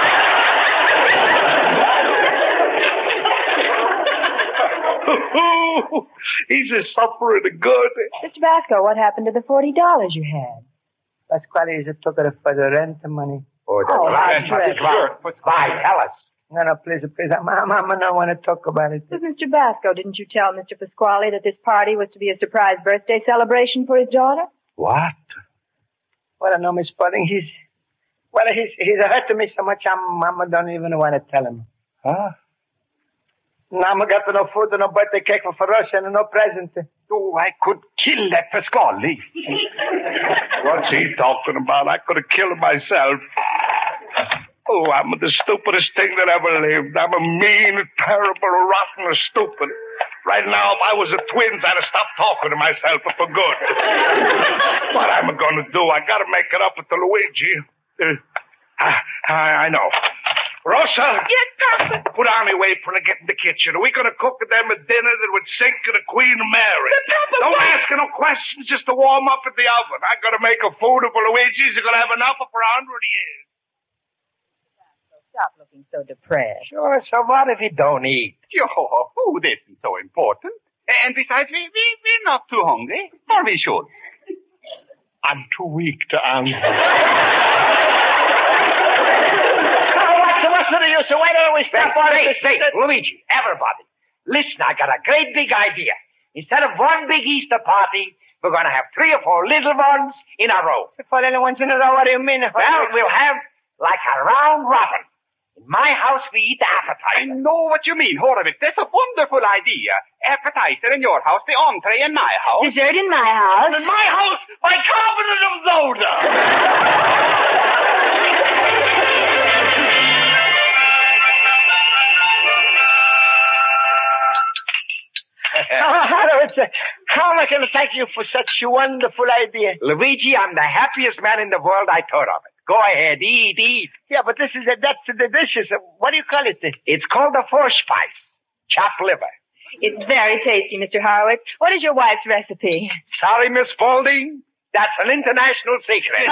He's a suffering good. Mister Basco, what happened to the forty dollars you had? Pasquale is took it for the rent money. Oh, the Oh, rent. that's Sure. Why, tell us. No, no, please, please. I'm, I'm, I'm I don't want to talk about it. But Mister Basco, didn't you tell Mister Pasquale that this party was to be a surprise birthday celebration for his daughter? What? Well, I know, Miss Pudding. He's, well, he's, he's hurting me so much, I'm, I don't even want to tell him. Huh? Now I'm got no food and no birthday cake for us and no present. Oh, I could kill that Pasquale. What's he talking about? I could have killed him myself. Oh, I'm the stupidest thing that ever lived. I'm a mean, terrible, rotten, stupid. Right now, if I was a twins, I'd have stopped talking to myself for good. What am I going to do? I got to make it up with the Luigi. Uh, I, I know. Rosa? Yes, Papa? Put on your apron and get in the kitchen. Are we going to cook them a dinner that would sink to the Queen Mary? But, Papa, Don't what? ask her no questions, just to warm up in the oven. I'm going to make a food for Luigi's. You're going to have enough for a hundred years. Stop looking so depressed. Sure, so what if you don't eat? Your food isn't so important. And besides, we, we, we're not too hungry. Or we should. I'm too weak to answer. Oh, what's, what's the use? Why don't we stop all Say, this? say, Luigi, everybody, listen, I got a great big idea. Instead of one big Easter party, we're going to have three or four little ones in a row. Four little ones in a row? What do you mean? Well, we'll have like a round robin. In my house, we eat the appetizer. I know what you mean, Horowitz. That's a wonderful idea. Appetizer in your house, the entree in my house. Dessert in my house. In my house, bicarbonate of soda. How am I going to thank you for such a wonderful idea? Luigi, I'm the happiest man in the world. I thought of it. Go ahead, eat, eat. Yeah, but this is a, that's the dishes. What do you call it? It's called a forspice. Chopped liver. It's very tasty, Mister Horowitz. What is your wife's recipe? Sorry, Miss Spaulding. That's an international secret.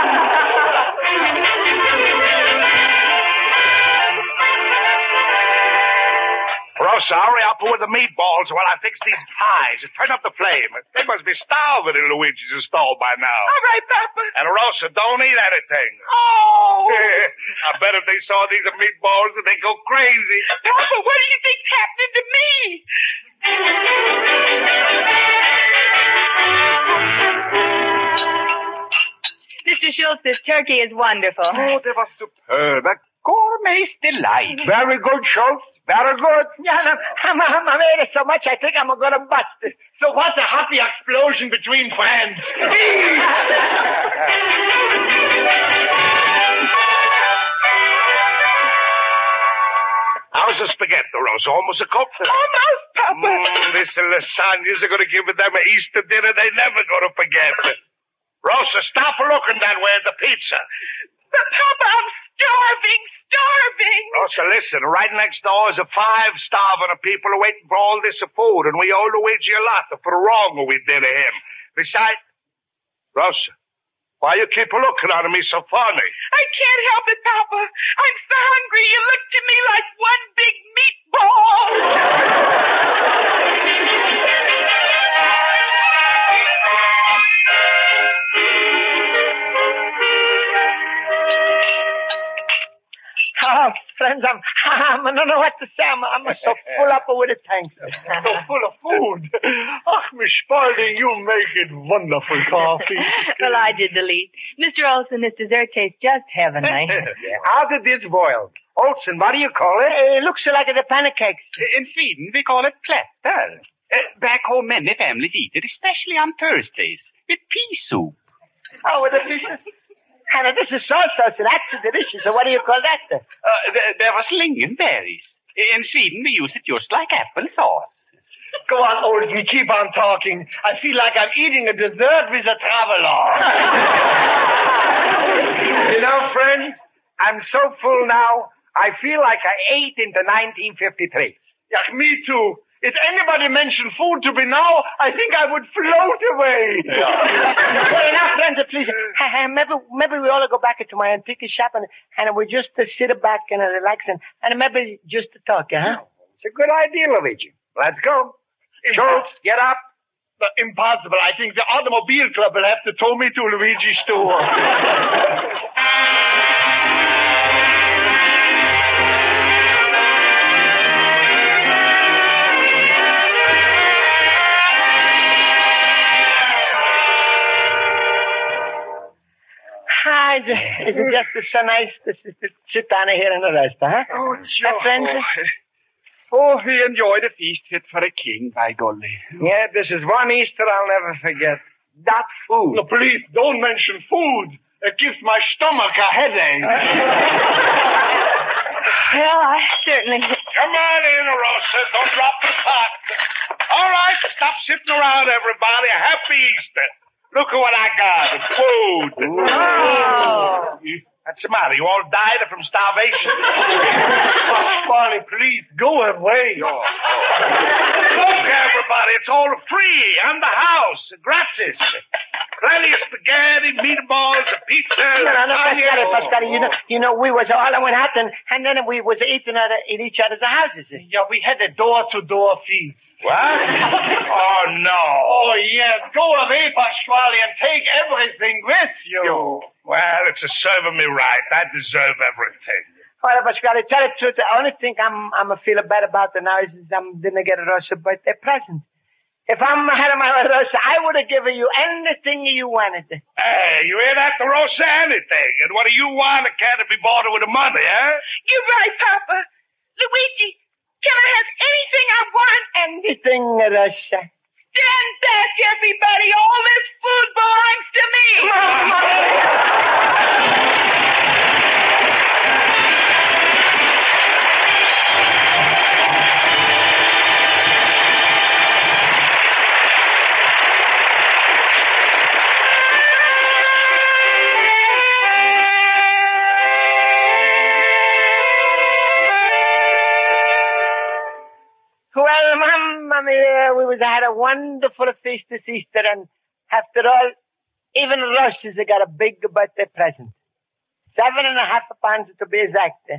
Rosa, hurry up with the meatballs while I fix these pies. Turn up the flame. They must be starving in Luigi's stall by now. All right, Papa. And Rosa, don't eat anything. Oh! I bet if they saw these meatballs, they'd go crazy. Papa, what do you think's happening to me? Mister Schultz, this turkey is wonderful. Oh, they were superb. A gourmet's delight. Very good, Schultz. Very good. Yeah, I'm, I'm, I'm ate it so much I think I'm going to bust it. So what's a happy explosion between friends? How's the spaghetti, Rosa? Almost a cooked? Almost, Papa. Mm, these lasagnas are going to give them an Easter dinner they never going to forget. Rosa, stop looking that way at the pizza. But, Papa, I'm starving, starving. Rosa, listen, right next door is a five starving of people who waiting for all this food, and we owe Luigi a lot for the wrong we did to him. Besides, Rosa, why you keep looking at me so funny? I can't help it, Papa. I'm so hungry you looked at me like one big meatball. Oh, friends, I'm, I'm, I don't know what to say. I'm, I'm so full up with it, thanks. So full of food. Ach, Miss Spaulding, you make it wonderful coffee. Well, I did the least. Mister Olson, this dessert tastes just heavenly. How did this boil? Olson, what do you call it? It looks like the pancakes. In Sweden, we call it platter. Uh, back home, many families eat it, especially on Thursdays, with pea soup. Oh, with the pieces? Hannah, this is salsa, so that's delicious. So what do you call that? Then? Uh, there, there was lingonberries. In Sweden, we use it just like applesauce. Go on, Olson, keep on talking. I feel like I'm eating a dessert with a traveler. You know, friends, I'm so full now, I feel like I ate into nineteen fifty-three. Yeah, me too. If anybody mentioned food to me now, I think I would float away. Yeah. Well, enough, friends, please. maybe, maybe we all go back to my antique shop and, and we just uh, sit back and uh, relax and, and maybe just talk, huh? It's a good idea, Luigi. Let's go. Schultz, get up. Uh, impossible. I think the automobile club will have to tow me to Luigi's store. Is it, is it just so nice to, to sit down here and rest, huh? Oh, Joe. Uh, friends? Oh, we enjoyed a feast fit for a king, by golly. Yeah, this is one Easter I'll never forget. That food. No, please, don't mention food. It gives my stomach a headache. Well, I certainly... Come on in, Rosa. Don't drop the pot. All right, stop sitting around, everybody. A happy Easter. Look at what I got. Food. Oh. What's the matter? You all died from starvation? Pasquale, please, go away. Oh, oh. Look, everybody, it's all free. And the house. Gratis. Plenty of spaghetti, meatballs, pizza. No, no, no, Pasquale, Pasquale, you know, you know, we was all in Manhattan, and then we was eating at, in each other's houses. Yeah, we had a door-to-door feast. What? Oh, no. Oh, yeah. Go away, Pasquale, and take everything with you. Well, it's a serving me right. I deserve everything. Well, Pasquale, tell the truth. The only thing I'm, I'm feeling bad about the now is I didn't get a Rosa birthday present. If I'm had my Rosa, I would have given you anything you wanted. Hey, you hear that, the Rosa? Anything. And what do you want? It can't be bought with the money, huh? You're right, Papa. Luigi, can I have anything I want? Anything, Rosa. Stand back, everybody. All this food belongs to me. Well, Mamma Mia, we was had a wonderful feast this Easter, and after all, even Rosa's got a big birthday present. Seven and a half pounds to be exact.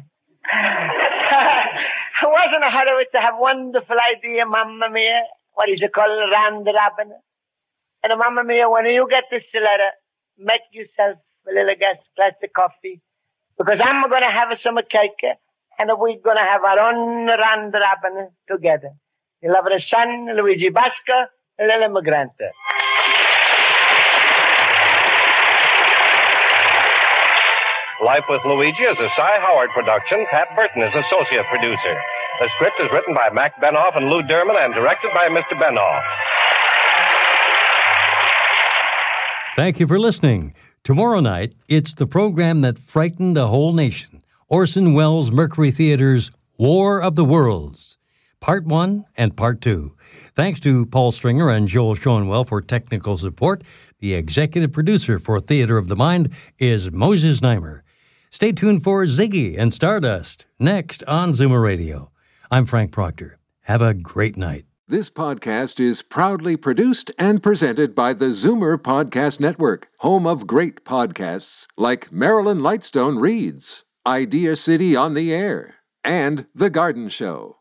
Wasn't a hurry to have wonderful idea, Mamma Mia. What is it called? Round robin. And Mamma Mia, when you get this letter, make yourself a little glass of coffee, because I'm going to have some cake, and we're going to have our own round robin together. You'll have a son, Luigi Basco, a little immigrant. Life with Luigi is a Cy Howard production. Pat Burton is associate producer. The script is written by Mac Benoff and Lou Derman and directed by Mister Benoff. Thank you for listening. Tomorrow night, it's the program that frightened a whole nation. Orson Welles Mercury Theater's War of the Worlds, Part one and Part two. Thanks to Paul Stringer and Joel Schoenwell for technical support. The executive producer for Theater of the Mind is Moses Neimer. Stay tuned for Ziggy and Stardust next on Zoomer Radio. I'm Frank Proctor. Have a great night. This podcast is proudly produced and presented by the Zoomer Podcast Network, home of great podcasts like Marilyn Lightstone Reads, Idea City on the Air, and The Garden Show.